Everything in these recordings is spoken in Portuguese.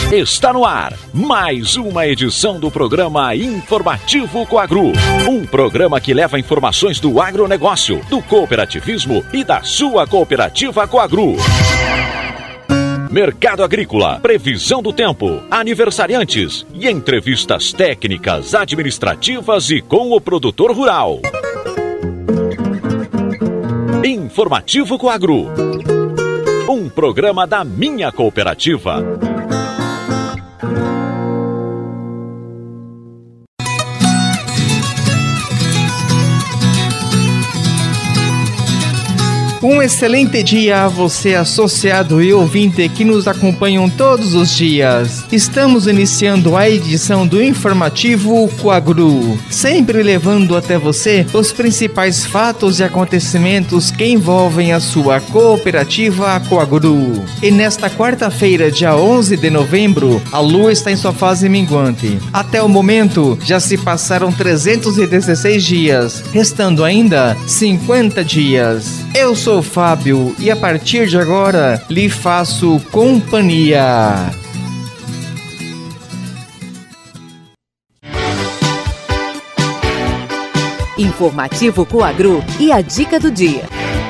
Está no ar mais uma edição do programa Informativo Coagro. Um programa que leva informações do agronegócio, do cooperativismo e da sua cooperativa Coagro. Mercado agrícola, previsão do tempo, aniversariantes e entrevistas técnicas, administrativas e com o produtor rural. Informativo Coagro. Um programa da minha cooperativa. Um excelente dia a você, associado e ouvinte que nos acompanham todos os dias. Estamos iniciando a edição do Informativo Coagro, sempre levando até você os principais fatos e acontecimentos que envolvem a sua cooperativa Coagro. E nesta quarta-feira, dia 11 de novembro, a lua está em sua fase minguante. Até o momento, já se passaram 316 dias, restando ainda 50 dias. Eu sou o Fábio e a partir de agora lhe faço companhia. Informativo Coagro e a dica do dia.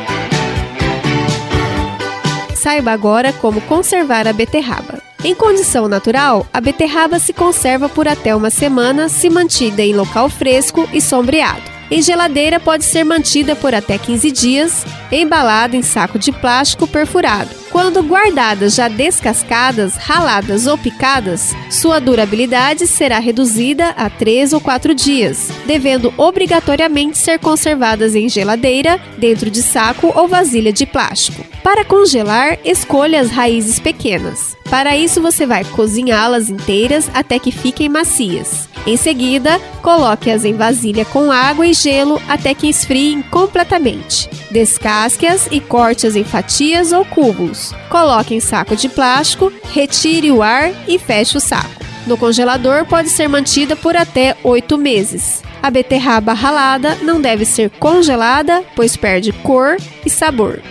Saiba agora como conservar a beterraba. Em condição natural, a beterraba se conserva por até uma semana se mantida em local fresco e sombreado. Em geladeira pode ser mantida por até 15 dias, embalada em saco de plástico perfurado. Quando guardadas já descascadas, raladas ou picadas, sua durabilidade será reduzida a 3 ou 4 dias, devendo obrigatoriamente ser conservadas em geladeira, dentro de saco ou vasilha de plástico. Para congelar, escolha as raízes pequenas. Para isso, você vai cozinhá-las inteiras até que fiquem macias. Em seguida, coloque-as em vasilha com água e gelo até que esfriem completamente. Descasque-as e corte-as em fatias ou cubos. Coloque em saco de plástico, retire o ar e feche o saco. No congelador pode ser mantida por até 8 meses. A beterraba ralada não deve ser congelada, pois perde cor e sabor.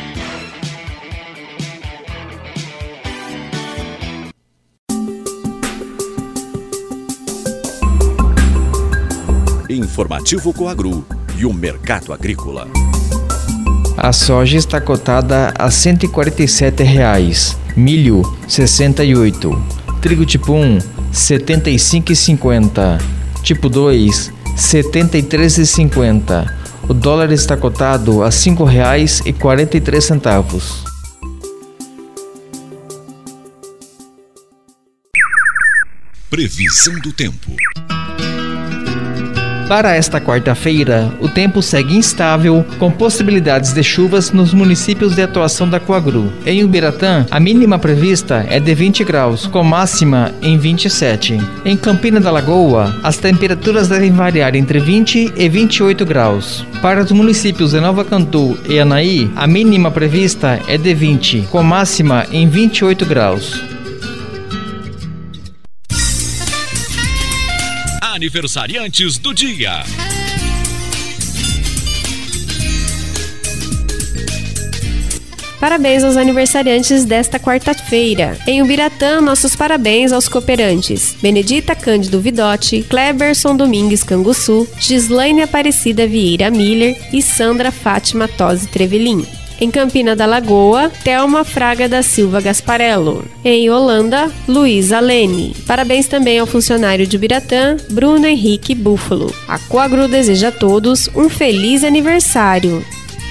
Informativo Coagro e o mercado agrícola. A soja está cotada a R$ 147,00, milho R$ 68, trigo tipo 1 R$ 75,50, tipo 2 R$ 73,50. O dólar está cotado a R$ 5,43. Previsão do tempo. Para esta quarta-feira, o tempo segue instável, com possibilidades de chuvas nos municípios de atuação da Coagro. Em Ubiratã, a mínima prevista é de 20 graus, com máxima em 27. Em Campina da Lagoa, as temperaturas devem variar entre 20 e 28 graus. Para os municípios de Nova Cantu e Anaí, a mínima prevista é de 20, com máxima em 28 graus. Aniversariantes do dia. Parabéns aos aniversariantes desta quarta-feira. Em Ubiratã, nossos parabéns aos cooperantes Benedita Cândido Vidotti, Kleberson Domingues Canguçu, Gislaine Aparecida Vieira Miller e Sandra Fátima Tosi Trevelin. Em Campina da Lagoa, Thelma Fraga da Silva Gasparello. Em Holanda, Luísa Lene. Parabéns também ao funcionário de Ubiratã, Bruno Henrique Búfalo. A Coagro deseja a todos um feliz aniversário.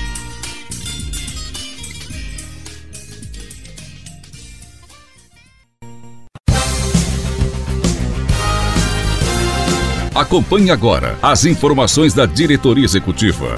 Acompanhe agora as informações da diretoria executiva.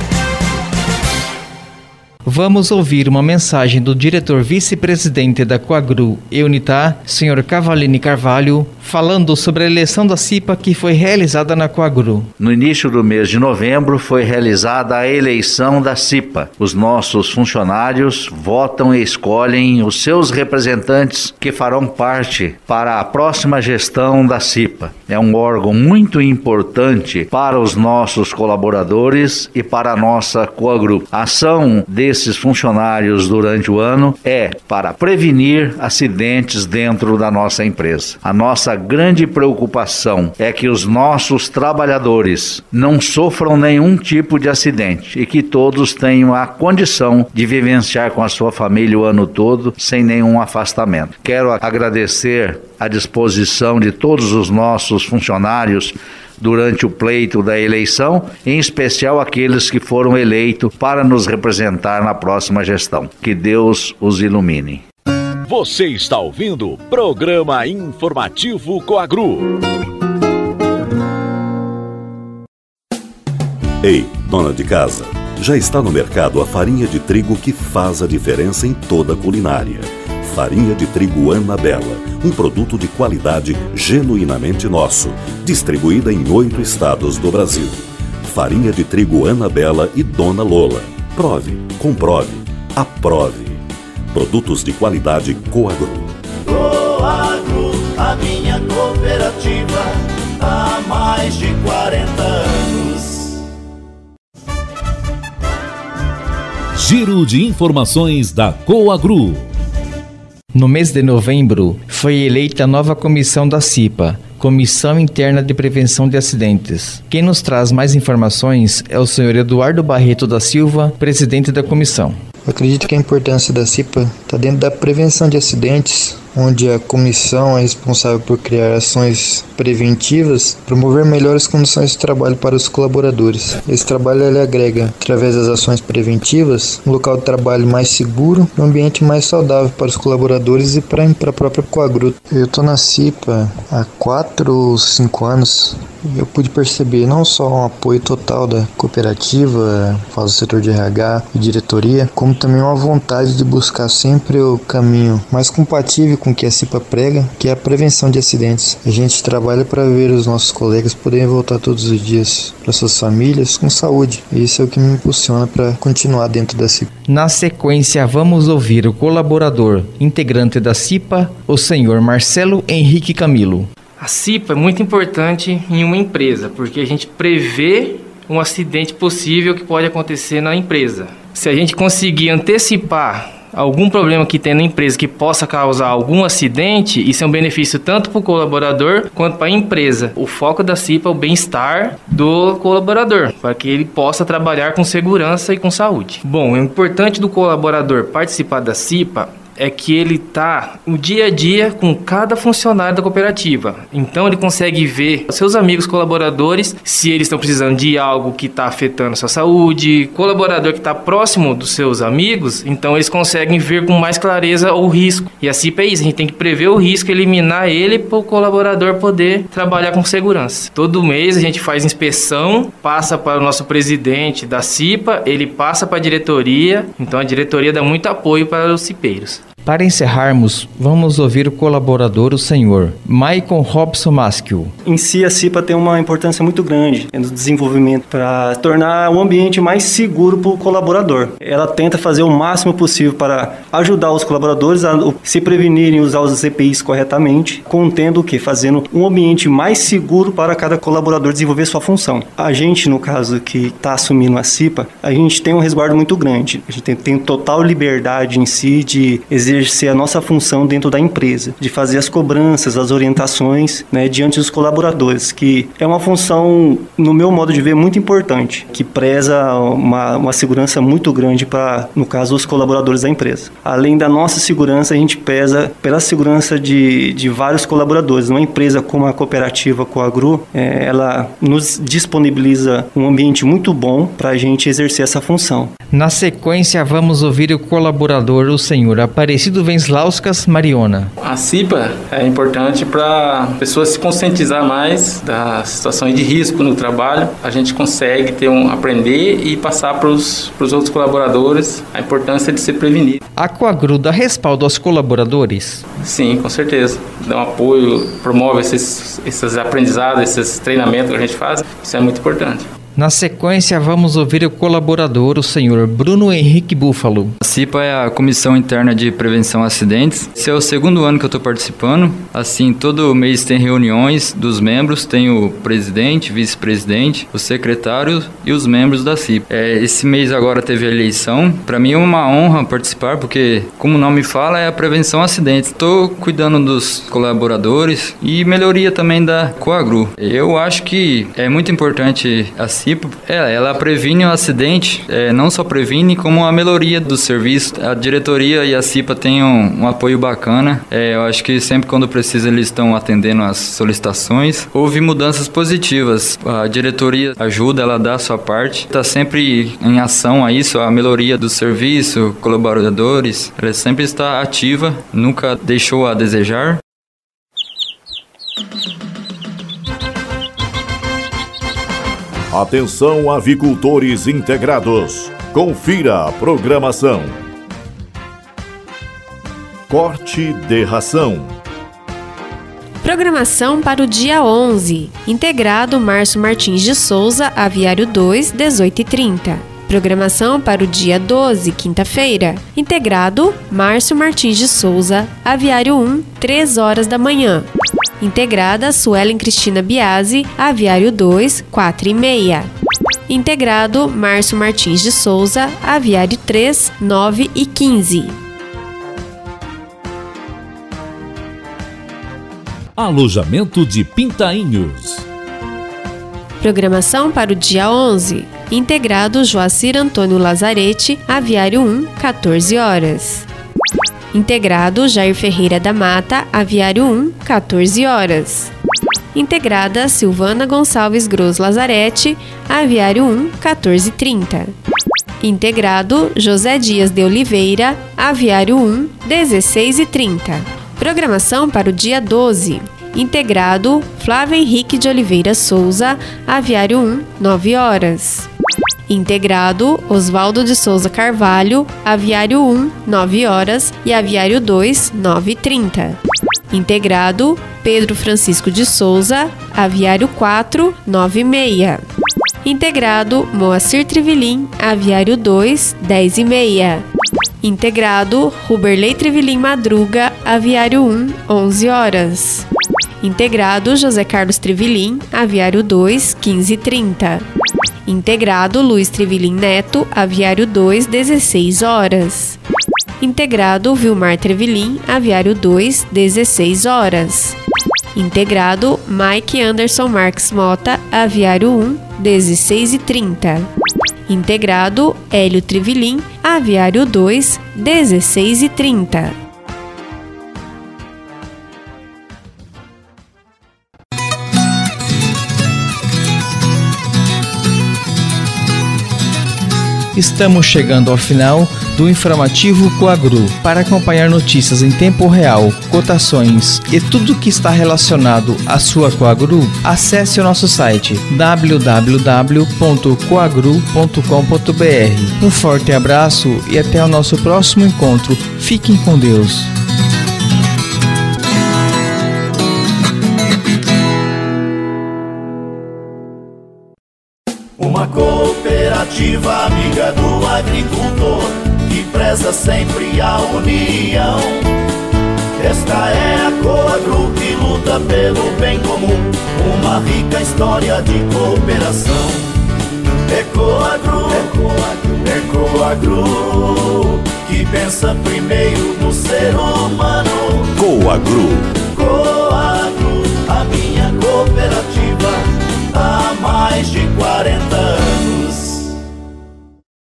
Vamos ouvir uma mensagem do diretor vice-presidente da Coagro e Unitá, Sr. Cavalini Carvalho, falando sobre a eleição da CIPA que foi realizada na Coagro. No início do mês de novembro foi realizada a eleição da CIPA. Os nossos funcionários votam e escolhem os seus representantes que farão parte para a próxima gestão da CIPA. É um órgão muito importante para os nossos colaboradores e para a nossa Coagro. A ação de esses funcionários durante o ano é para prevenir acidentes dentro da nossa empresa. A nossa grande preocupação é que os nossos trabalhadores não sofram nenhum tipo de acidente e que todos tenham a condição de vivenciar com a sua família o ano todo sem nenhum afastamento. Quero agradecer a disposição de todos os nossos funcionários durante o pleito da eleição, em especial aqueles que foram eleitos para nos representar na próxima gestão. Que Deus os ilumine. Você está ouvindo o Programa Informativo Coagru. Ei, dona de casa, já está no mercado a farinha de trigo que faz a diferença em toda a culinária. Farinha de trigo Anabela, um produto de qualidade genuinamente nosso, distribuída em 8 estados do Brasil. Farinha de trigo Anabela e Dona Lola. Prove, comprove, aprove. Produtos de qualidade Coagru. Coagru, a minha cooperativa, há mais de 40 anos. Giro de informações da Coagru. No mês de novembro, foi eleita a nova comissão da CIPA, Comissão Interna de Prevenção de Acidentes. Quem nos traz mais informações é o senhor Eduardo Barreto da Silva, presidente da comissão. Eu acredito que a importância da CIPA está dentro da prevenção de acidentes, onde a comissão é responsável por criar ações preventivas, promover melhores condições de trabalho para os colaboradores. Esse trabalho ele agrega, através das ações preventivas, um local de trabalho mais seguro e um ambiente mais saudável para os colaboradores e para a própria Coagru. Eu estou na CIPA há 4 ou 5 anos. Eu pude perceber não só um apoio total da cooperativa, faz o setor de RH e diretoria, como também uma vontade de buscar sempre o caminho mais compatível com o que a CIPA prega, que é a prevenção de acidentes. A gente trabalha para ver os nossos colegas poderem voltar todos os dias para suas famílias com saúde. E isso é o que me impulsiona para continuar dentro da CIPA. Na sequência, vamos ouvir o colaborador integrante da CIPA, o senhor Marcelo Henrique Camilo. A CIPA é muito importante em uma empresa, porque a gente prevê um acidente possível que pode acontecer na empresa. Se a gente conseguir antecipar algum problema que tem na empresa que possa causar algum acidente, isso é um benefício tanto para o colaborador quanto para a empresa. O foco da CIPA é o bem-estar do colaborador, para que ele possa trabalhar com segurança e com saúde. Bom, o importante do colaborador participar da CIPA é que ele está no dia a dia com cada funcionário da cooperativa. Então ele consegue ver os seus amigos colaboradores, se eles estão precisando de algo que está afetando a sua saúde. Colaborador que está próximo dos seus amigos, então eles conseguem ver com mais clareza o risco. E a CIPA é isso, a gente tem que prever o risco, eliminar ele para o colaborador poder trabalhar com segurança. Todo mês a gente faz inspeção, passa para o nosso presidente da CIPA, ele passa para a diretoria, então a diretoria dá muito apoio para os cipeiros. Para encerrarmos, vamos ouvir o colaborador, o senhor Maicon Robson Maschio. Em si, a CIPA tem uma importância muito grande no desenvolvimento para tornar o ambiente mais seguro para o colaborador. Ela tenta fazer o máximo possível para ajudar os colaboradores a se prevenirem e usar os EPIs corretamente, contendo o quê? Fazendo um ambiente mais seguro para cada colaborador desenvolver sua função. A gente, no caso que está assumindo a CIPA, a gente tem um resguardo muito grande. A gente tem total liberdade em si de exercer a nossa função dentro da empresa, de fazer as cobranças, as orientações, né, diante dos colaboradores, que é uma função, no meu modo de ver, muito importante, que preza uma segurança muito grande para, no caso, os colaboradores da empresa. Além da nossa segurança, a gente pesa pela segurança de vários colaboradores. Uma empresa como a cooperativa Coagru, ela nos disponibiliza um ambiente muito bom para a gente exercer essa função. Na sequência, vamos ouvir o colaborador, o senhor Aparecido Venslauskas Mariona. A CIPA é importante para pessoas se conscientizar mais das situações de risco no trabalho. A gente consegue aprender e passar para os outros colaboradores a importância de se prevenir. A Coagru dá respaldo aos colaboradores? Sim, com certeza. Dá um apoio, promove esses aprendizados, esses treinamentos que a gente faz. Isso é muito importante. Na sequência, vamos ouvir o colaborador, o senhor Bruno Henrique Búfalo. A CIPA é a Comissão Interna de Prevenção a Acidentes. Esse é o segundo ano que eu estou participando. Assim, todo mês tem reuniões dos membros, tem o presidente, vice-presidente, o secretário e os membros da CIPA. Esse mês agora teve a eleição. Para mim é uma honra participar, porque, como o nome fala, é a prevenção a acidentes. Estou cuidando dos colaboradores e melhoria também da Coagru. Eu acho que é muito importante a CIPA, ela previne o acidente, não só previne, como a melhoria do serviço. A diretoria e a CIPA têm um apoio bacana. Eu acho que sempre quando precisa eles estão atendendo as solicitações. Houve mudanças positivas. A diretoria ajuda, ela dá a sua parte. Está sempre em ação a isso, a melhoria do serviço, colaboradores. Ela sempre está ativa, nunca deixou a desejar. Atenção, avicultores integrados. Confira a programação. Corte de ração. Programação para o dia 11. Integrado Márcio Martins de Souza, Aviário 2, 18h30. Programação para o dia 12, quinta-feira. Integrado Márcio Martins de Souza, Aviário 1, 3 horas da manhã. Integrada Suelen Cristina Biasi, Aviário 2, 4h30. Integrado Márcio Martins de Souza, Aviário 3, 9h15. Alojamento de Pintainhos. Programação para o dia 11. Integrado Joacir Antônio Lazarete, Aviário 1, 14 horas. Integrado Jair Ferreira da Mata, Aviário 1, 14 horas. Integrada Silvana Gonçalves Gross Lazarete, Aviário 1, 14h30. Integrado José Dias de Oliveira, Aviário 1, 16h30. Programação para o dia 12. Integrado Flávio Henrique de Oliveira Souza, Aviário 1, 9 horas. Integrado Oswaldo de Souza Carvalho, Aviário 1, 9 horas e Aviário 2, 9h30. Integrado Pedro Francisco de Souza, Aviário 4, 9h30. Integrado Moacir Trivelin, Aviário 2, 10h30. Integrado Ruberley Trivelin Madruga, Aviário 1, 11 horas. Integrado José Carlos Trivelin, Aviário 2, 15h30. Integrado Luiz Trivelin Neto, Aviário 2, 16 horas. Integrado Vilmar Trivelin, Aviário 2, 16 horas. Integrado Mike Anderson Marques Mota, Aviário 1, 16h30. Integrado Hélio Trivelin, Aviário 2, 16h30. Estamos chegando ao final do informativo Coagru. Para acompanhar notícias em tempo real, cotações e tudo que está relacionado à sua Coagru, acesse o nosso site www.coagru.com.br. Um forte abraço e até o nosso próximo encontro. Fiquem com Deus. Uma cooperativa amiga do agricultor, que preza sempre a união. Esta é a Coagru que luta pelo bem comum, uma rica história de cooperação. É Coagru, é Coagru, que pensa primeiro no ser humano. Coagru. Coagru, a minha cooperativa, há mais de 40 anos.